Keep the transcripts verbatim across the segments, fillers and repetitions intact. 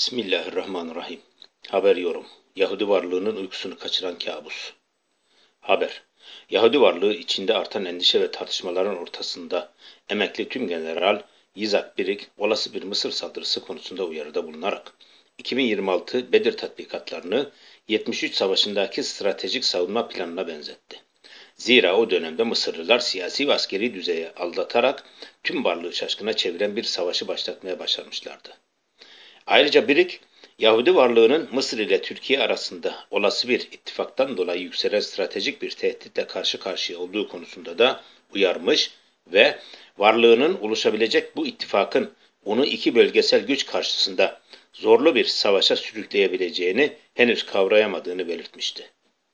Bismillahirrahmanirrahim. Haber yorum. Yahudi varlığının uykusunu kaçıran kabus. Haber. Yahudi varlığı içinde artan endişe ve tartışmaların ortasında emekli Tümgeneral Yitzhak Birik olası bir Mısır saldırısı konusunda uyarıda bulunarak iki bin yirmi altı Bedir tatbikatlarını yetmiş üç Savaşı'ndaki stratejik savunma planına benzetti. Zira o dönemde Mısırlılar siyasi ve askeri düzeye aldatarak tüm varlığı şaşkına çeviren bir savaşı başlatmaya başarmışlardı. Ayrıca Birik, Yahudi varlığının Mısır ile Türkiye arasında olası bir ittifaktan dolayı yükselen stratejik bir tehditle karşı karşıya olduğu konusunda da uyarmış ve varlığının oluşabilecek bu ittifakın onu iki bölgesel güç karşısında zorlu bir savaşa sürükleyebileceğini henüz kavrayamadığını belirtmişti.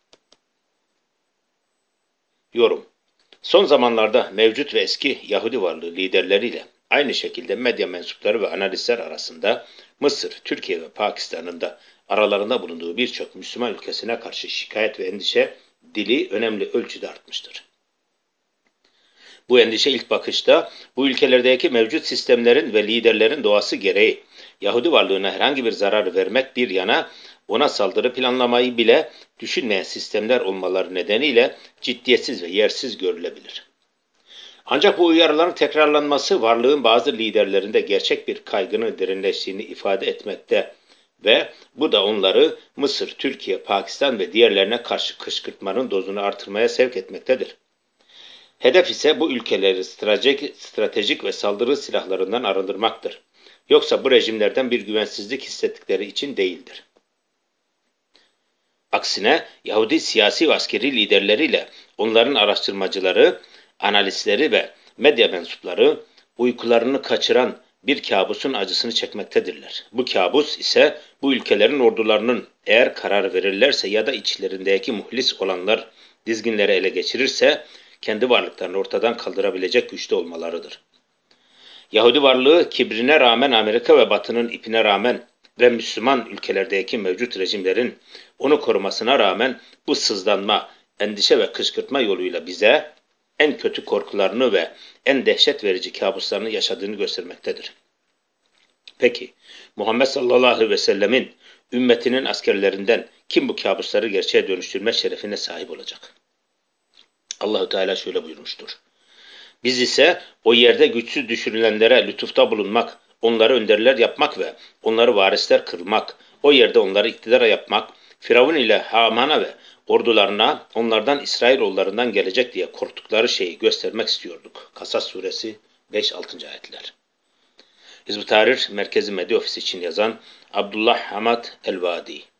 Yorum. Son zamanlarda mevcut ve eski Yahudi varlığı liderleriyle aynı şekilde medya mensupları ve analistler arasında Mısır, Türkiye ve Pakistan'ın da aralarında bulunduğu birçok Müslüman ülkesine karşı şikayet ve endişe dili önemli ölçüde artmıştır. Bu endişe ilk bakışta bu ülkelerdeki mevcut sistemlerin ve liderlerin doğası gereği Yahudi varlığına herhangi bir zarar vermek bir yana ona saldırı planlamayı bile düşünmeyen sistemler olmaları nedeniyle ciddiyetsiz ve yersiz görülebilir. Ancak bu uyarıların tekrarlanması varlığın bazı liderlerinde gerçek bir kaygının derinleştiğini ifade etmekte ve bu da onları Mısır, Türkiye, Pakistan ve diğerlerine karşı kışkırtmanın dozunu artırmaya sevk etmektedir. Hedef ise bu ülkeleri stratejik, stratejik ve saldırı silahlarından arındırmaktır. Yoksa bu rejimlerden bir güvensizlik hissettikleri için değildir. Aksine Yahudi siyasi ve askeri liderleriyle onların araştırmacıları, analistleri ve medya mensupları uykularını kaçıran bir kabusun acısını çekmektedirler. Bu kabus ise bu ülkelerin ordularının eğer karar verirlerse ya da içlerindeki muhlis olanlar dizginleri ele geçirirse kendi varlıklarını ortadan kaldırabilecek güçte olmalarıdır. Yahudi varlığı kibrine rağmen Amerika ve Batı'nın ipine rağmen ve Müslüman ülkelerdeki mevcut rejimlerin onu korumasına rağmen bu sızlanma, endişe ve kışkırtma yoluyla bize en kötü korkularını ve en dehşet verici kabuslarını yaşadığını göstermektedir. Peki, Muhammed sallallahu aleyhi ve sellemin ümmetinin askerlerinden kim bu kabusları gerçeğe dönüştürme şerefine sahip olacak? Allah-u Teala şöyle buyurmuştur. Biz ise o yerde güçsüz düşürülenlere lütufta bulunmak, onları önderler yapmak ve onları varisler kılmak, o yerde onları iktidara yapmak, Firavun ile Haman'a ve ordularına onlardan İsrailoğullarından gelecek diye korktukları şeyi göstermek istiyorduk. Kasas suresi beş altı. ayetler. Hizb-ı Tahrir Merkezi Medya Ofisi için yazan Abdullah Hamad El-Vadi.